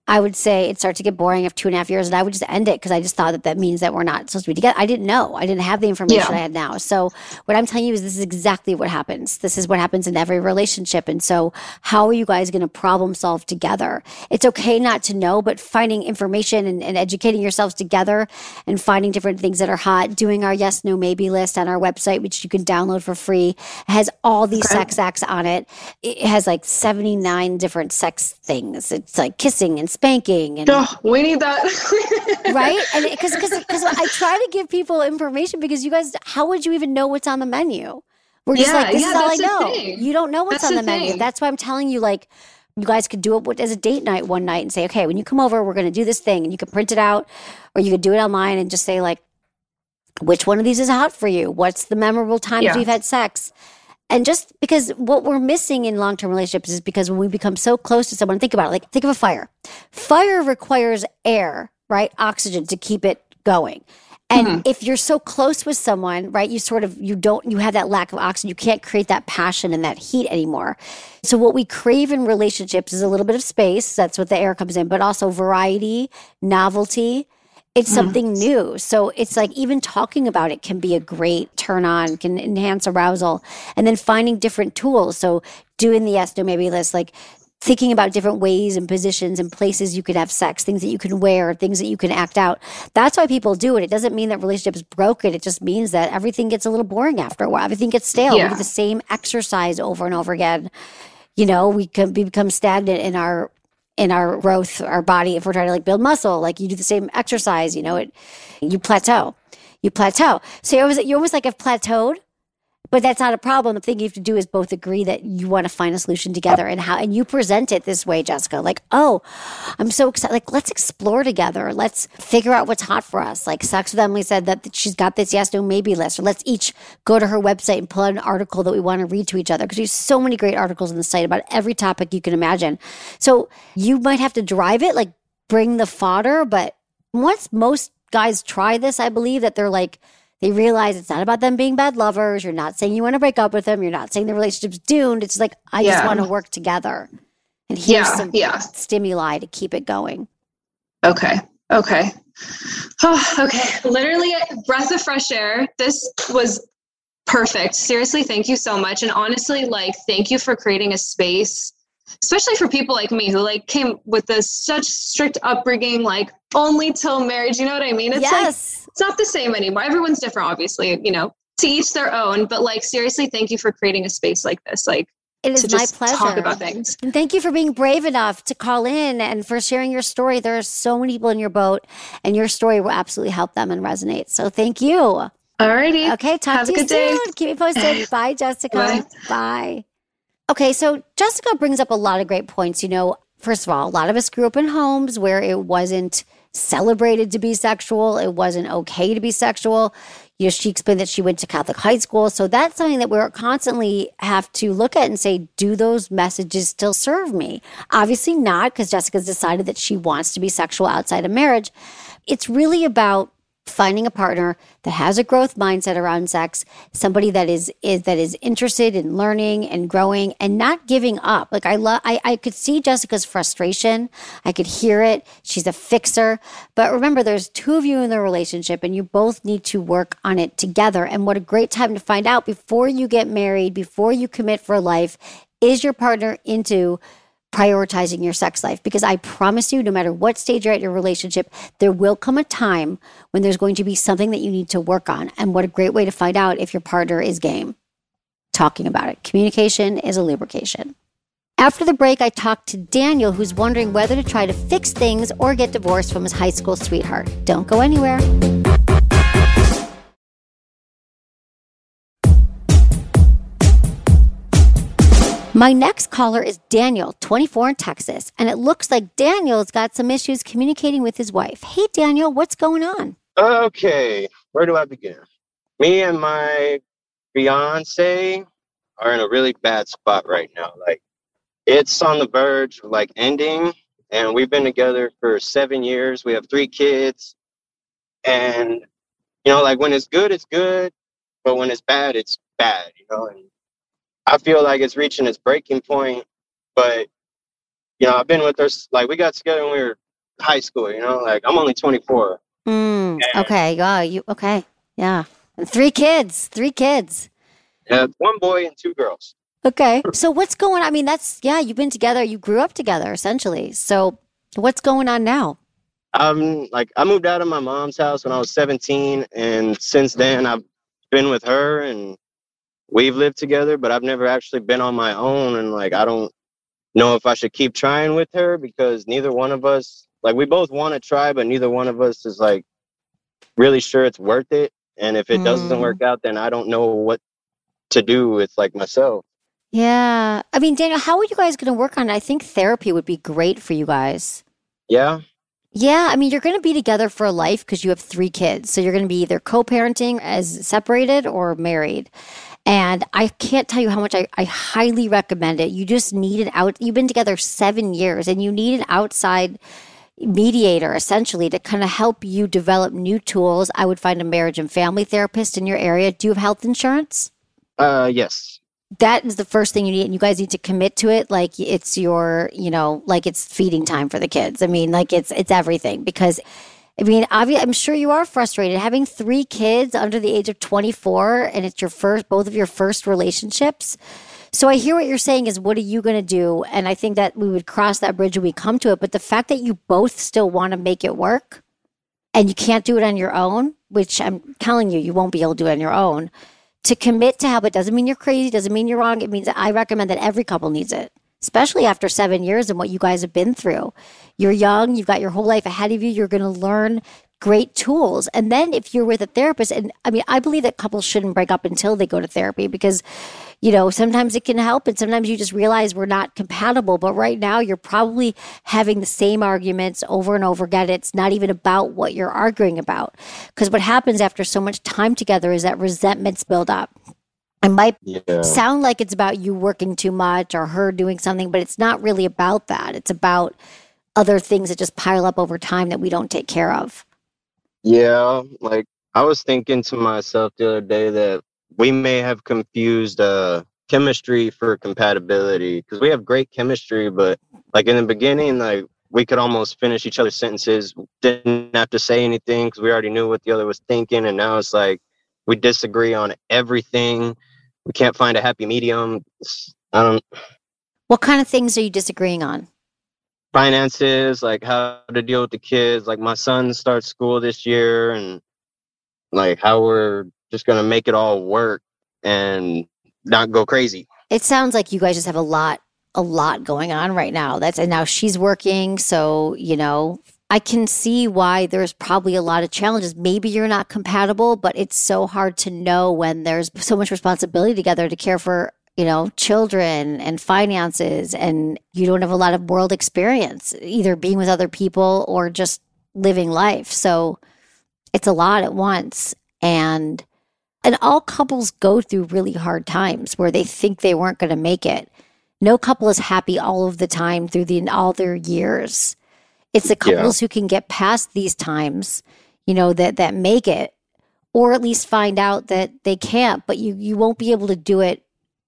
I would say it starts to get boring after two and a half years, and I would just end it because I just thought that that means that we're not supposed to be together. I didn't know. I didn't have the information Yeah. I had now. So what I'm telling you is this is exactly what happens. This is what happens in every relationship. And so how are you guys going to problem solve together? It's okay not to know, but finding information and, and educating yourselves together and finding different things that are hot, doing our yes, no, maybe list on our website, which you can download for free. It has all these Okay. sex acts on it. It has like seventy-nine different sex things. It's like kissing and spanking and Oh, we need that. right? And because because because I try to give people information because you guys, how would you even know what's on the menu? We're just Yeah, like, this yeah, is all I that's the know. thing. You don't know what's That's on the the menu. thing. That's why I'm telling you, like, you guys could do it with- as a date night one night and say, okay, when you come over, we're going to do this thing, and you can print it out, or you could do it online and just say, like, which one of these is hot for you? What's the memorable times Yeah. we've had sex? And just because what we're missing in long-term relationships is because when we become so close to someone, think about it, like think of a fire. Fire requires air, right? Oxygen to keep it going. And Mhm. if you're so close with someone, right, you sort of, you don't, you have that lack of oxygen. You can't create that passion and that heat anymore. So what we crave in relationships is a little bit of space. That's what the air comes in, but also variety, novelty. It's something new. So it's like even talking about it can be a great turn on, can enhance arousal. And then finding different tools. So doing the yes, no, maybe list, like thinking about different ways and positions and places you could have sex, things that you can wear, things that you can act out. That's why people do it. It doesn't mean that relationship is broken. It just means that everything gets a little boring after a while. Everything gets stale. Yeah. We do the same exercise over and over again. You know, we can we become stagnant in our in our growth, our body. If we're trying to like build muscle, like you do the same exercise, you know, it you plateau, you plateau. So you almost you almost like have plateaued, but that's not a problem. The thing you have to do is both agree that you want to find a solution together, and how and you present it this way, Jessica. Like, oh, I'm so excited. Like, let's explore together. Let's figure out what's hot for us. Like, Sex with Emily said that she's got this yes, no, maybe list. Or let's each go to her website and pull out an article that we want to read to each other, because there's so many great articles on the site about every topic you can imagine. So you might have to drive it, like bring the fodder. But once most guys try this, I believe that they're like, they realize it's not about them being bad lovers. You're not saying you want to break up with them. You're not saying the relationship's doomed. It's like, I just Yeah. want to work together. And here's Yeah, some yeah. stimuli to keep it going. Okay. Okay. Oh, okay. Literally a breath of fresh air. This was perfect. Seriously, thank you so much. And honestly, like, thank you for creating a space, especially for people like me who like came with this such strict upbringing, like only till marriage. You know what I mean? It's like, Yes. it's not the same anymore. Everyone's different, obviously, you know, to each their own. But like, seriously, thank you for creating a space like this. Like, It is to my just pleasure. talk about things. And thank you for being brave enough to call in and for sharing your story. There are so many people in your boat, and your story will absolutely help them and resonate. So thank you. Alrighty. Okay, talk Have to a you good day. soon. Keep me posted. Bye, Jessica. Bye. Bye. Okay, so Jessica brings up a lot of great points. You know, first of all, a lot of us grew up in homes where it wasn't celebrated to be sexual. It wasn't okay to be sexual. You know, she explained that she went to Catholic high school. So that's something that we're constantly have to look at and say, do those messages still serve me? Obviously not, because Jessica's decided that she wants to be sexual outside of marriage. It's really about finding a partner that has a growth mindset around sex, somebody that is, is that is interested in learning and growing and not giving up. Like I love, I, I could see Jessica's frustration. I could hear it. She's a fixer. But remember, there's two of you in the relationship, and you both need to work on it together. And what a great time to find out before you get married, before you commit for life, is your partner into prioritizing your sex life? Because I promise you, no matter what stage you're at in your relationship, there will come a time when there's going to be something that you need to work on. And what a great way to find out if your partner is game. Talking about it. Communication is a lubrication. After the break, I talked to Daniel, who's wondering whether to try to fix things or get divorced from his high school sweetheart. Don't go anywhere. My next caller is Daniel, twenty-four, in Texas, and it looks like Daniel's got some issues communicating with his wife. Hey, Daniel, what's going on? Okay, where do I begin? Me and my fiance are in a really bad spot right now. Like, it's on the verge of like ending, and we've been together for seven years. We have three kids, and you know, like when it's good, it's good, but when it's bad, it's bad. You know, and I feel like it's reaching its breaking point, but you know, I've been with her, s- like, we got together when we were high school, you know, like, I'm only twenty-four. Mm, And okay. Yeah. You okay? Yeah. And three kids. Three kids. uh, one boy and two girls. Okay. So what's going on? I mean, that's yeah. You've been together. You grew up together, essentially. So what's going on now? I'm like, I moved out of my mom's house when I was seventeen. And since then, I've been with her and we've lived together, but I've never actually been on my own. And like, I don't know if I should keep trying with her because neither one of us, like, we both want to try, but neither one of us is like really sure it's worth it. And if it doesn't Mm. work out, then I don't know what to do with like myself. Yeah. I mean, Daniel, how are you guys going to work on it? I think therapy would be great for you guys. Yeah. Yeah. I mean, you're going to be together for life because you have three kids. So you're going to be either co-parenting as separated or married. And I can't tell you how much I, I highly recommend it. You just need an out. You've been together seven years and you need an outside mediator essentially to kind of help you develop new tools. I would find a marriage and family therapist in your area. Do you have health insurance? Uh, yes. That is the first thing you need. And you guys need to commit to it. Like it's your, you know, like it's feeding time for the kids. I mean, like it's, it's everything because I mean, obvi- I'm sure you are frustrated having three kids under the age of twenty-four and it's your first, both of your first relationships. So I hear what you're saying is, what are you going to do? And I think that we would cross that bridge when we come to it. But the fact that you both still want to make it work and you can't do it on your own, which I'm telling you, you won't be able to do it on your own, to commit to help, it doesn't mean you're crazy, doesn't mean you're wrong. It means that I recommend that every couple needs it, especially after seven years and what you guys have been through. You're young, you've got your whole life ahead of you. You're going to learn great tools. And then if you're with a therapist, and I mean, I believe that couples shouldn't break up until they go to therapy because, you know, sometimes it can help and sometimes you just realize we're not compatible. But right now you're probably having the same arguments over and over again. It's not even about what you're arguing about. Because what happens after so much time together is that resentments build up. It might Yeah. sound like it's about you working too much or her doing something, but it's not really about that. It's about other things that just pile up over time that we don't take care of. Yeah. Like, I was thinking to myself the other day that we may have confused uh, chemistry for compatibility because we have great chemistry, but like in the beginning, like we could almost finish each other's sentences, didn't have to say anything because we already knew what the other was thinking. And now it's like we disagree on everything. We can't find a happy medium. It's- I don't What kind of things are you disagreeing on? finances, like how to deal with the kids. Like my son starts school this year, and like how we're just gonna make it all work and not go crazy. It sounds like you guys just have a lot, a lot going on right now. That's and now she's working, so you know, I can see why there's probably a lot of challenges. Maybe you're not compatible, but it's so hard to know when there's so much responsibility together to care for, you know, children and finances, and you don't have a lot of world experience, either being with other people or just living life. So it's a lot at once. And and all couples go through really hard times where they think they weren't going to make it. No couple is happy all of the time through the all their years. It's the couples who can get past these times, you know, that that make it, or at least find out that they can't, but you you won't be able to do it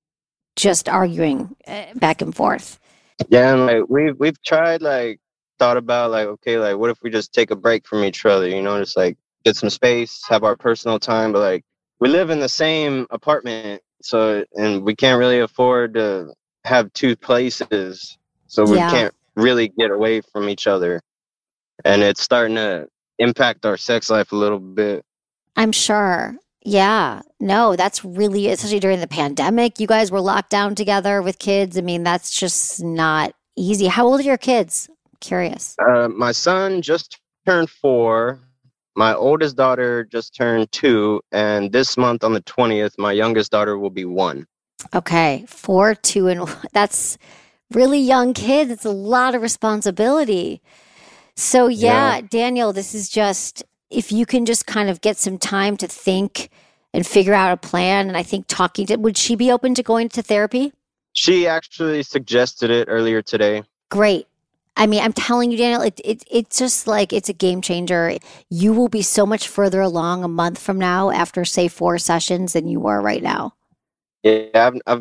just arguing uh, back and forth. Yeah, and like we've we've tried, like thought about like, okay, like what if we just take a break from each other, you know, just like get some space, have our personal time, but like we live in the same apartment, so and we can't really afford to have two places, so we Yeah. can't really get away from each other, and it's starting to impact our sex life a little bit. I'm sure. Yeah. No, that's really, especially during the pandemic, you guys were locked down together with kids. I mean, that's just not easy. How old are your kids? Curious. Uh, my son just turned four. My oldest daughter just turned two, and this month on the twentieth, my youngest daughter will be one. Okay. Four, two, and one. That's really young kids. It's a lot of responsibility. So, yeah, Yeah. Daniel, this is just, if you can just kind of get some time to think and figure out a plan. And I think talking to, would she be open to going to therapy? She actually suggested it earlier today. Great. I mean, I'm telling you, Daniel, it, it, it's just like, it's a game changer. You will be so much further along a month from now after, say, four sessions than you are right now. Yeah, I've, I've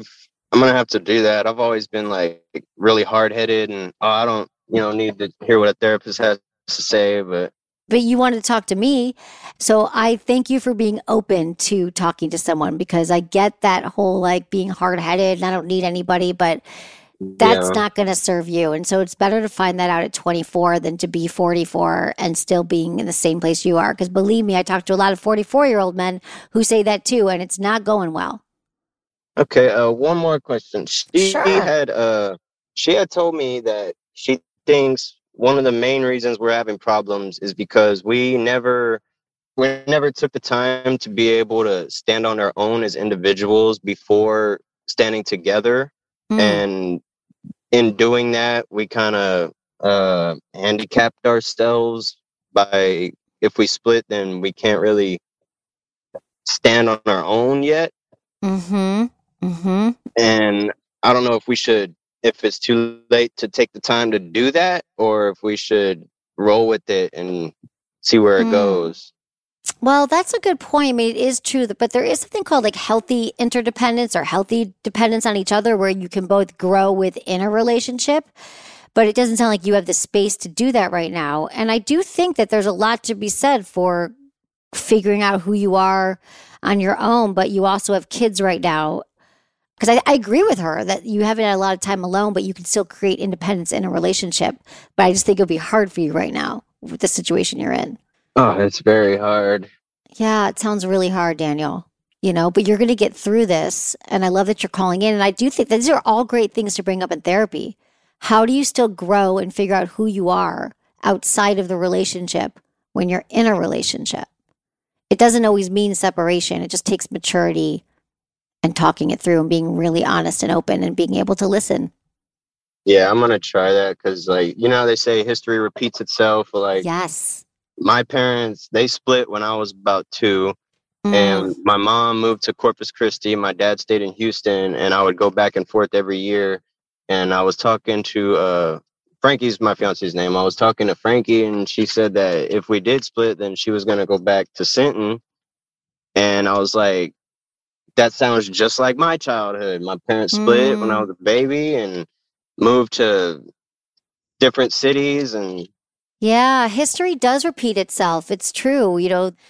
I'm going to have to do that. I've always been like really hard headed and, oh, I don't, you know, need to hear what a therapist has to say, but. But you wanted to talk to me. So I thank you for being open to talking to someone, because I get that whole like being hard headed and I don't need anybody, but that's Yeah. not going to serve you. And so it's better to find that out at twenty-four than to be forty-four and still being in the same place you are. Because believe me, I talk to a lot of forty-four year old men who say that too, and it's not going well. Okay, uh, one more question. She Sure. had uh, she had told me that she thinks one of the main reasons we're having problems is because we never we never took the time to be able to stand on our own as individuals before standing together. Mm. And in doing that, we kind of uh, handicapped ourselves by, if we split, then we can't really stand on our own yet. Mm-hmm. Mm-hmm. And I don't know if we should, if it's too late to take the time to do that, or if we should roll with it and see where it Mm. goes. Well, that's a good point. I mean, it is true, that, but there is something called like healthy interdependence or healthy dependence on each other, where you can both grow within a relationship. But it doesn't sound like you have the space to do that right now. And I do think that there's a lot to be said for figuring out who you are on your own, but you also have kids right now. Because I, I agree with her that you haven't had a lot of time alone, but you can still create independence in a relationship. But I just think it'll be hard for you right now with the situation you're in. Oh, it's very hard. Yeah, it sounds really hard, Daniel. You know, but you're going to get through this. And I love that you're calling in. And I do think that these are all great things to bring up in therapy. How do you still grow and figure out who you are outside of the relationship when you're in a relationship? It doesn't always mean separation. It just takes maturity and talking it through and being really honest and open and being able to listen. Yeah, I'm going to try that because, like, you know, they say history repeats itself. Like, Yes. my parents, they split when I was about two. Mm. And my mom moved to Corpus Christi. My dad stayed in Houston, and I would go back and forth every year. And I was talking to uh, Frankie's my fiance's name. I was talking to Frankie, and she said that if we did split, then she was going to go back to Sinton. And I was like, that sounds just like my childhood. My parents split Mm. when I was a baby and moved to different cities. And Yeah, history does repeat itself. It's true, you know.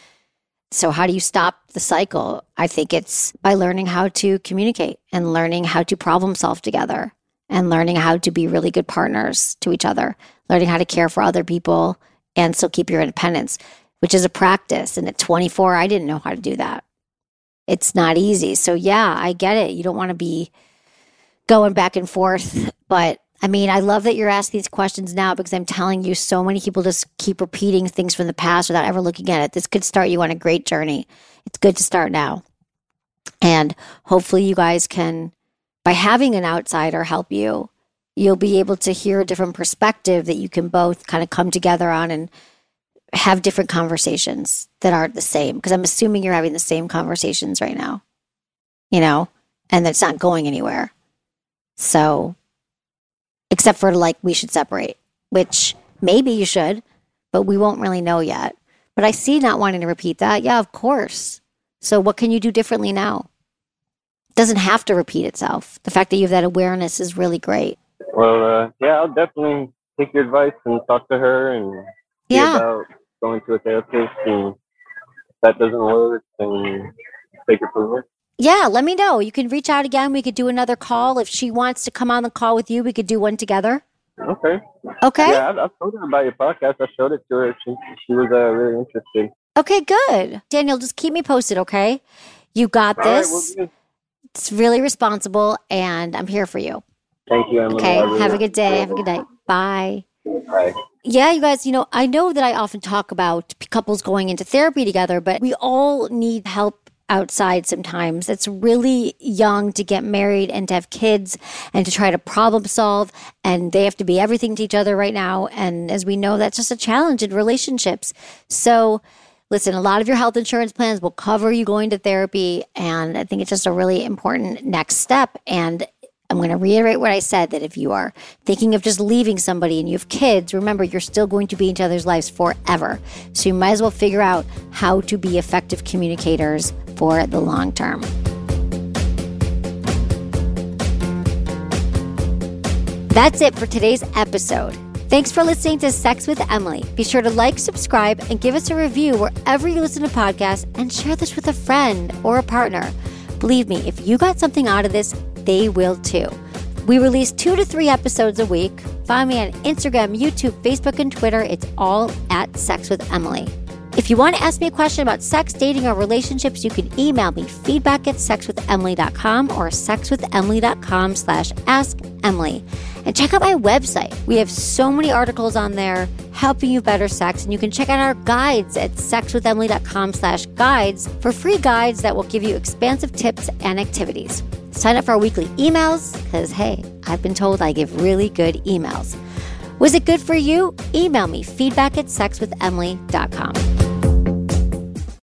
So how do you stop the cycle? I think it's by learning how to communicate and learning how to problem solve together and learning how to be really good partners to each other, learning how to care for other people and still keep your independence, which is a practice. And at twenty-four, I didn't know how to do that. It's not easy. So yeah, I get it. You don't want to be going back and forth, but I mean, I love that you're asking these questions now, because I'm telling you, so many people just keep repeating things from the past without ever looking at it. This could start you on a great journey. It's good to start now. And hopefully you guys can, by having an outsider help you, you'll be able to hear a different perspective that you can both kind of come together on and have different conversations that aren't the same. Because I'm assuming you're having the same conversations right now, you know, and that's not going anywhere. So, except for like, we should separate, which maybe you should, but we won't really know yet. But I see not wanting to repeat that. Yeah, of course. So what can you do differently now? It doesn't have to repeat itself. The fact that you have that awareness is really great. well, uh, yeah, I'll definitely take your advice and talk to her and see Yeah. about going to a therapist. And if that doesn't work, then take it from there. Yeah, let me know. You can reach out again. We could do another call. If she wants to come on the call with you, we could do one together. Okay. Okay? Yeah, I've, I've told her about your podcast. I showed it to her. She, she was uh, really interested. Okay, good. Daniel, just keep me posted, okay? You got All right, this. well, It's really responsible, and I'm here for you. thank you, Emily. Okay, I really have a good day. Have a appreciate good night. Bye. it. Bye. Yeah, you guys, you know, I know that I often talk about couples going into therapy together, but we all need help outside sometimes. It's really young to get married and to have kids and to try to problem solve, and they have to be everything to each other right now. And as we know, that's just a challenge in relationships. So listen, a lot of your health insurance plans will cover you going to therapy, and I think it's just a really important next step. And I'm going to reiterate what I said, that if you are thinking of just leaving somebody and you have kids, remember, you're still going to be in each other's lives forever. So you might as well figure out how to be effective communicators for the long term. That's it for today's episode. Thanks for listening to Sex with Emily. Be sure to like, subscribe, and give us a review wherever you listen to podcasts, and share this with a friend or a partner. Believe me, if you got something out of this, they will too. We release two to three episodes a week. Find me on Instagram, YouTube, Facebook, and Twitter. It's all at Sex with Emily. If you want to ask me a question about sex, dating, or relationships, you can email me feedback at sex with emily dot com or sex with emily dot com slash ask Emily. And check out my website. We have so many articles on there helping you better sex. And you can check out our guides at sex with emily dot com slash guides for free guides that will give you expansive tips and activities. Sign up for our weekly emails because, hey, I've been told I give really good emails. Was it good for you? Email me feedback at sex with emily dot com.